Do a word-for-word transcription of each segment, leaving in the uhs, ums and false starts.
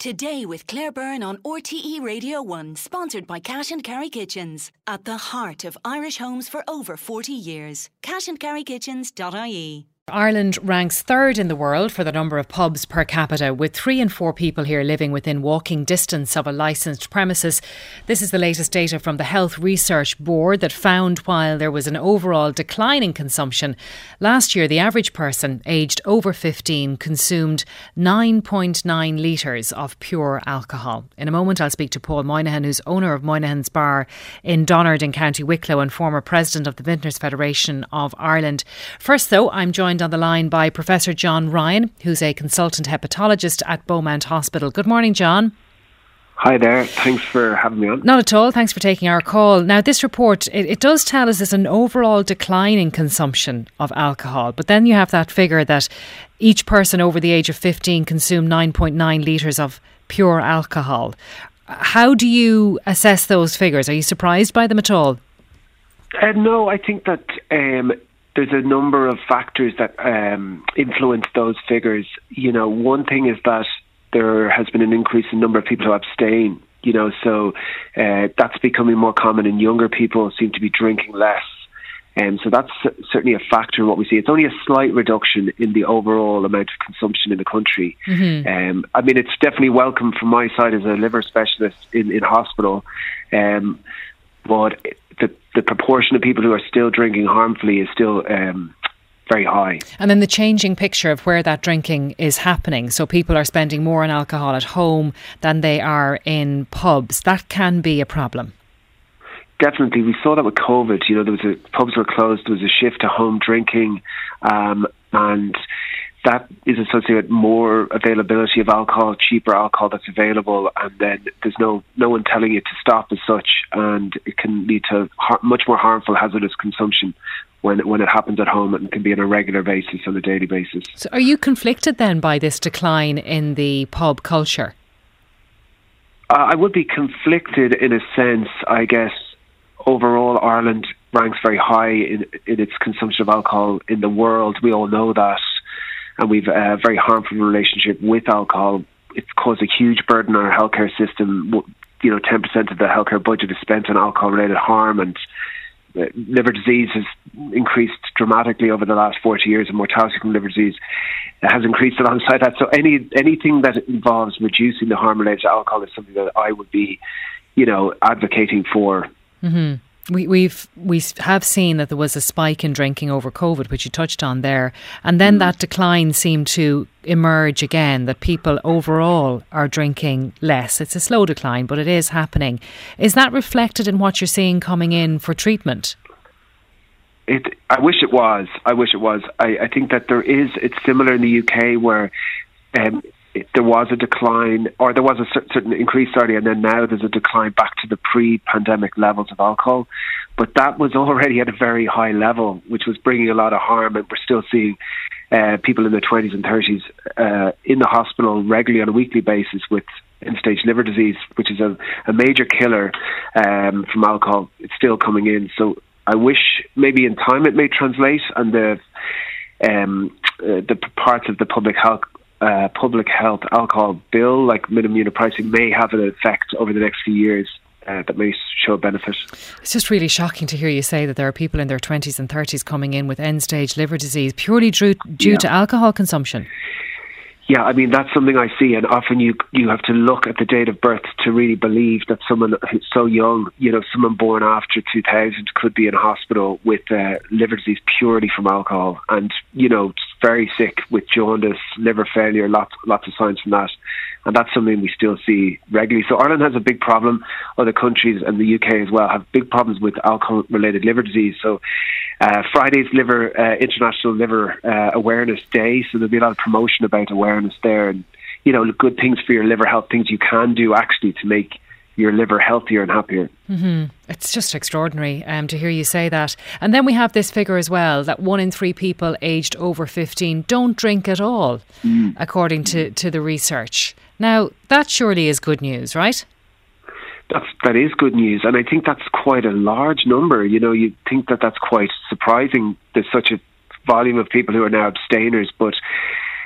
Today with Claire Byrne on R T E Radio one, sponsored by Cash and Carry Kitchens. At the heart of Irish homes for over forty years. cash and carry kitchens dot I E. Ireland ranks third in the world for the number of pubs per capita, with three in four people here living within walking distance of a licensed premises. This is the latest data from the Health Research Board that found while there was an overall decline in consumption, last year the average person aged over fifteen consumed nine point nine litres of pure alcohol. In a moment I'll speak to Paul Moynihan, who's owner of Moynihan's Bar in Donard in County Wicklow and former president of the Vintners Federation of Ireland. First though, I'm joined on the line by Professor John Ryan, who's a consultant hepatologist at Beaumont Hospital. Good morning, John. Hi there. Thanks for having me on. Not at all. Thanks for taking our call. Now, this report, it, it does tell us there's an overall decline in consumption of alcohol, but then you have that figure that each person over the age of fifteen consumed nine point nine litres of pure alcohol. How do you assess those figures? Are you surprised by them at all? Uh, no, I think that um, there's a number of factors that um, influence those figures. You know, one thing is that there has been an increase in number of people who abstain, you know, so uh, that's becoming more common, and younger people seem to be drinking less. And so that's certainly a factor in what we see. It's only a slight reduction in the overall amount of consumption in the country. Mm-hmm. Um, I mean, it's definitely welcome from my side as a liver specialist in, in hospital, um, but the, the proportion of people who are still drinking harmfully is still um, very high. And then the changing picture of where that drinking is happening. So people are spending more on alcohol at home than they are in pubs. That can be a problem. Definitely. We saw that with COVID. You know, there was a, pubs were closed. There was a shift to home drinking, um, and that is associated with more availability of alcohol, cheaper alcohol that's available, and then there's no no one telling you to stop as such, and it can lead to har- much more harmful, hazardous consumption when it, when it happens at home, and can be on a regular basis, on a daily basis. So are you conflicted then by this decline in the pub culture? Uh, I would be conflicted in a sense, I guess. Overall, Ireland ranks very high in, in its consumption of alcohol in the world. We all know that. And we've a very harmful relationship with alcohol. It's caused a huge burden on our healthcare system. You know, ten percent of the healthcare budget is spent on alcohol-related harm, and uh, liver disease has increased dramatically over the last forty years, and mortality from liver disease has increased alongside that. So any anything that involves reducing the harm related to alcohol is something that I would be, you know, advocating for. Mm-hmm. We, we've we have seen that there was a spike in drinking over COVID, which you touched on there, and then mm. that decline seemed to emerge again, that people overall are drinking less. It's a slow decline, but it is happening. Is that reflected in what you're seeing coming in for treatment? It. I wish it was. I wish it was. I, I think that there is, it's similar in the U K where um, it, there was a decline, or there was a certain increase already, and then now there's a decline back to the pre-pandemic levels of alcohol. But that was already at a very high level, which was bringing a lot of harm, and we're still seeing uh, people in their twenties and thirties uh, in the hospital regularly on a weekly basis with end-stage liver disease, which is a, a major killer um, from alcohol. It's still coming in. So I wish maybe in time it may translate, and the um, uh, the parts of the public health Uh, public health alcohol bill, like minimum unit pricing, may have an effect over the next few years uh, that may show a benefit. It's just really shocking to hear you say that there are people in their twenties and thirties coming in with end-stage liver disease purely due, due yeah. to alcohol consumption. Yeah, I mean, that's something I see, and often you you have to look at the date of birth to really believe that someone who's so young, you know, someone born after two thousand could be in hospital with uh, liver disease purely from alcohol, and, you know, very sick with jaundice, liver failure, lots, lots of signs from that. And that's something we still see regularly. So Ireland has a big problem. Other countries, and the U K as well, have big problems with alcohol-related liver disease. So uh, Friday's liver uh, International Liver uh, Awareness Day, so there'll be a lot of promotion about awareness there, and, you know, good things for your liver health, things you can do actually to make your liver healthier and happier. Mm-hmm. It's just extraordinary um, to hear you say that. And then we have this figure as well, that one in three people aged over fifteen don't drink at all, mm. according to, to the research. Now, that surely is good news, right? That's, that is good news, and I think that's quite a large number. You know, you think that that's quite surprising. There's such a volume of people who are now abstainers, but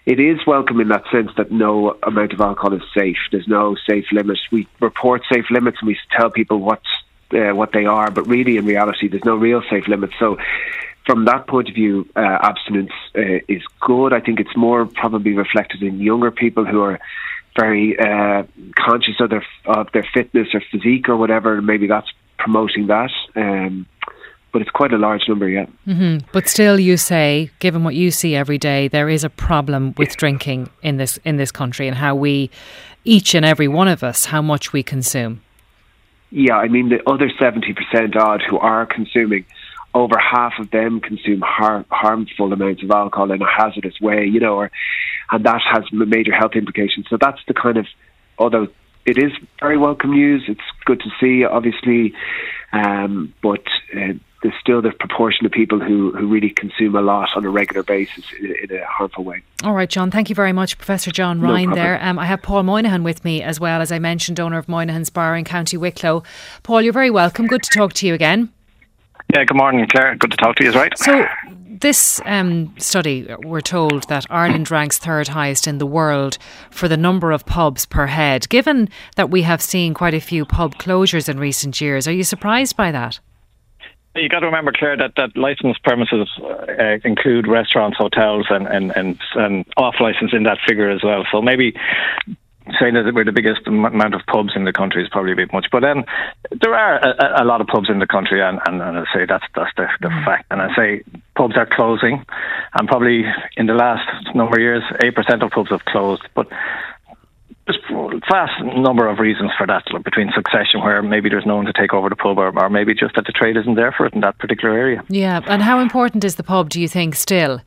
it is welcome in that sense that no amount of alcohol is safe. There's no safe limit. We report safe limits and we tell people what uh, what they are, but really in reality there's no real safe limits. So from that point of view, uh, abstinence uh, is good. I think it's more probably reflected in younger people who are very uh, conscious of their of their fitness or physique or whatever. Maybe that's promoting that. Um, but it's quite a large number, yeah. Mm-hmm. But still, you say, given what you see every day, there is a problem with drinking in this in this country and how we, each and every one of us, how much we consume. Yeah, I mean, the other seventy percent odd who are consuming, over half of them consume har- harmful amounts of alcohol in a hazardous way, you know, or, and that has major health implications. So that's the kind of, although it is very welcome news, it's good to see, obviously, um, but uh, there's still the proportion of people who, who really consume a lot on a regular basis in, in a harmful way. All right, John, thank you very much, Professor John Ryan no there. Um, I have Paul Moynihan with me as well, as I mentioned, owner of Moynihan's Bar in County Wicklow. Paul, you're very welcome. Good to talk to you again. Yeah, good morning, Claire. Good to talk to you, right? So, this um, study, we're told that Ireland ranks third highest in the world for the number of pubs per head. Given that we have seen quite a few pub closures in recent years, are you surprised by that? You got to remember, Claire, that, that licensed premises uh, include restaurants, hotels, and, and, and, and off-licence in that figure as well. So maybe saying that we're the biggest amount of pubs in the country is probably a bit much. But um, there are a, a lot of pubs in the country, and, and, and I say that's that's the, the mm. fact. And I say pubs are closing, and probably in the last number of years, eight percent of pubs have closed. But there's a vast number of reasons for that, like between succession, where maybe there's no one to take over the pub, or, or maybe just that the trade isn't there for it in that particular area. Yeah, and how important is the pub, do you think, still?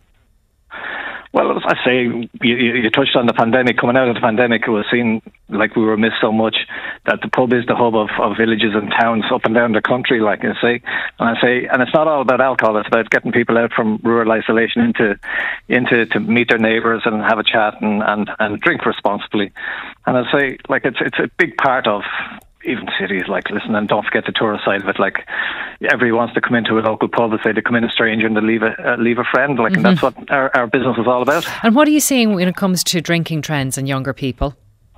Well, I say, you, you touched on the pandemic. Coming out of the pandemic, it was seen like we were missed so much, that the pub is the hub of, of villages and towns up and down the country, like I say. And I say, and it's not all about alcohol, it's about getting people out from rural isolation into into to meet their neighbours and have a chat and, and, and drink responsibly. And I say, like, it's it's a big part of even cities, like, listen, and don't forget the tourist side of it. Like, everybody wants to come into a local pub and say they come in a stranger and they leave a uh, leave a friend. Like, mm-hmm. and that's what our, our business is all about. And what are you seeing when it comes to drinking trends in younger people?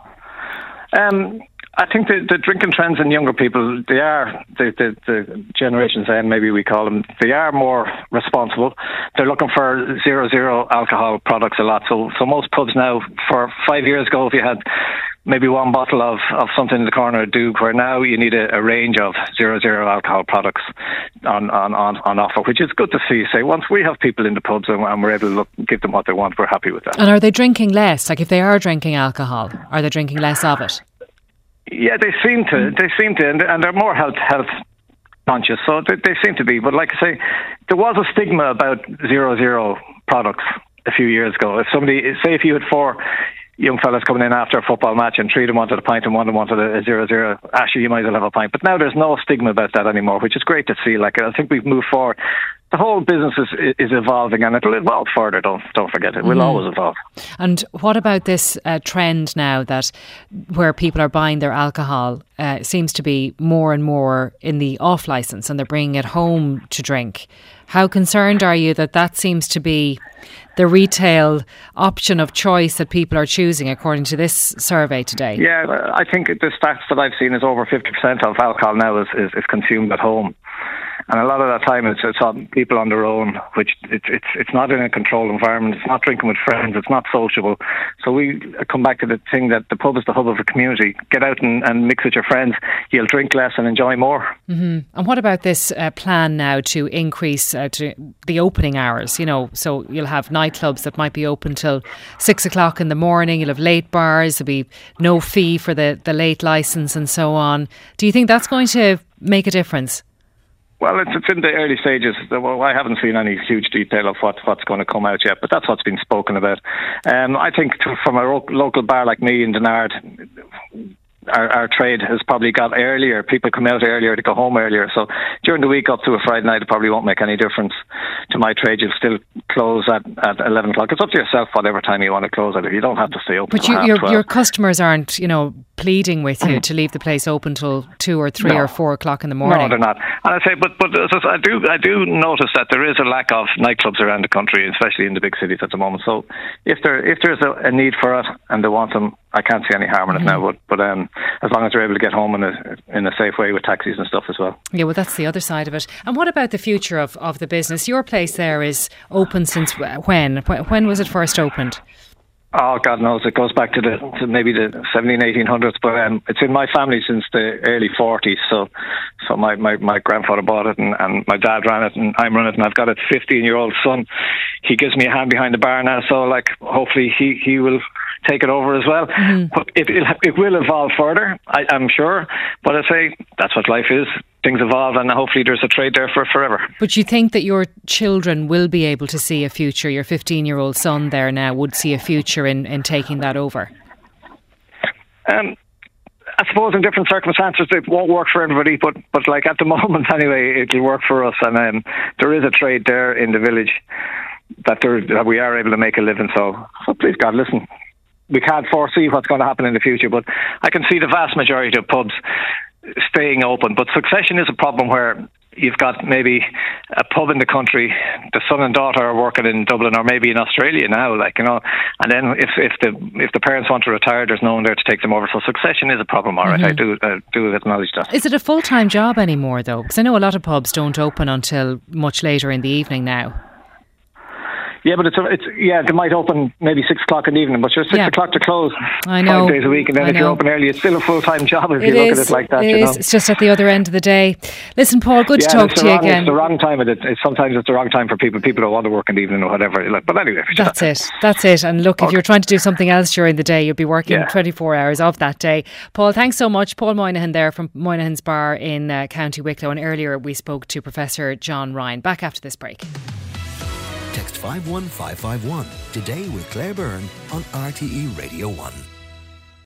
Um, I think the, the drinking trends in younger people, they are, the, the, the Generation Z, maybe we call them, they are more responsible. They're looking for zero, zero alcohol products a lot. So, so most pubs now, for five years ago, if you had maybe one bottle of, of something in the corner of Duke, where now you need a, a range of zero, zero alcohol products on, on, on, on offer, which is good to see. Say, once we have people in the pubs and, and we're able to look, give them what they want, we're happy with that. And are they drinking less? Like, if they are drinking alcohol, are they drinking less of it? Yeah, they seem to. They seem to, and, and they're more health health conscious. So they, they seem to be. But like I say, there was a stigma about zero zero products a few years ago. If somebody, say, if you had four young fellas coming in after a football match and three of them wanted a pint and one of them wanted a, a zero zero, actually you might as well have a pint. But now there's no stigma about that anymore, which is great to see. Like, I think we've moved forward. The whole business is, is evolving, and it'll evolve further. Don't don't forget, it will mm. always evolve. And what about this uh, trend now that where people are buying their alcohol uh, seems to be more and more in the off licence, and they're bringing it home to drink? How concerned are you that that seems to be the retail option of choice that people are choosing, according to this survey today? Yeah, I think the stats that I've seen is over fifty percent of alcohol now is, is, is consumed at home. And a lot of that time it's, it's on people on their own, which it's it's it's not in a controlled environment. It's not drinking with friends. It's not sociable. So we come back to the thing that the pub is the hub of a community. Get out and, and mix with your friends. You'll drink less and enjoy more. Mm-hmm. And what about this uh, plan now to increase uh, to the opening hours? You know, so you'll have nightclubs that might be open till six o'clock in the morning. You'll have late bars. There'll be no fee for the, the late licence and so on. Do you think that's going to make a difference? Well, it's, it's in the early stages. Well, I haven't seen any huge detail of what, what's going to come out yet, but that's what's been spoken about. Um, I think to, from a ro- local bar like me in Denard, our, our trade has probably got earlier. People come out earlier to go home earlier. So during the week up to a Friday night, it probably won't make any difference to my trade. You'll still close at, at eleven o'clock. It's up to yourself whatever time you want to close at. You don't have to stay open. But you, your, your customers aren't, you know, pleading with you to leave the place open till two or three no. or four o'clock in the morning. No, they're not. And I say, but but as I do I do notice that there is a lack of nightclubs around the country, especially in the big cities at the moment. So if there if there's a, a need for it and they want them, I can't see any harm in it mm-hmm. now. But but um, as long as they're able to get home in a in a safe way with taxis and stuff as well. Yeah, well, that's the other side of it. And what about the future of, of the business? Your place there is open since when? When was it first opened? Oh, God knows. It goes back to the to maybe the seventeen, eighteen hundreds, but um, it's in my family since the early forties. So so my, my, my grandfather bought it and, and my dad ran it and I'm running it, and I've got a fifteen-year-old son. He gives me a hand behind the bar now, so like hopefully he, he will take it over as well. Mm-hmm. But it, it it will evolve further, I, I'm sure. But I say that's what life is. Things evolve, and hopefully there's a trade there for forever. But you think that your children will be able to see a future? Your fifteen-year-old son there now would see a future in, in taking that over? Um, I suppose in different circumstances it won't work for everybody, but but like at the moment anyway, it'll work for us. And um, there is a trade there in the village that there that we are able to make a living. So, so please God, listen. We can't foresee what's going to happen in the future, but I can see the vast majority of pubs staying open. But succession is a problem where you've got maybe a pub in the country, the son and daughter are working in Dublin or maybe in Australia now, like, you know, and then if if the if the parents want to retire, there's no one there to take them over. So succession is a problem, all right. Mm-hmm. I do uh, do acknowledge that. Is it a full-time job anymore, though? Because I know a lot of pubs don't open until much later in the evening now. Yeah, but it's, a, it's yeah, they might open maybe six o'clock in the evening, but you're six yeah. o'clock to close I know. five days a week, and then I if know. you're open early, it's still a full-time job if it you is, look at it like that. It you is. know? It's just at the other end of the day. Listen, Paul, good yeah, to talk to you wrong, again. It's the wrong time. It, it's, sometimes it's the wrong time for people. People don't want to work in the evening or whatever. Like, but anyway. That's it. That's it. And look, okay. if you're trying to do something else during the day, you'll be working yeah. twenty-four hours of that day. Paul, thanks so much. Paul Moynihan there from Moynihan's Bar in uh, County Wicklow. And earlier we spoke to Professor John Ryan. Back after this break. Text five one five five one today with Claire Byrne on R T E Radio one.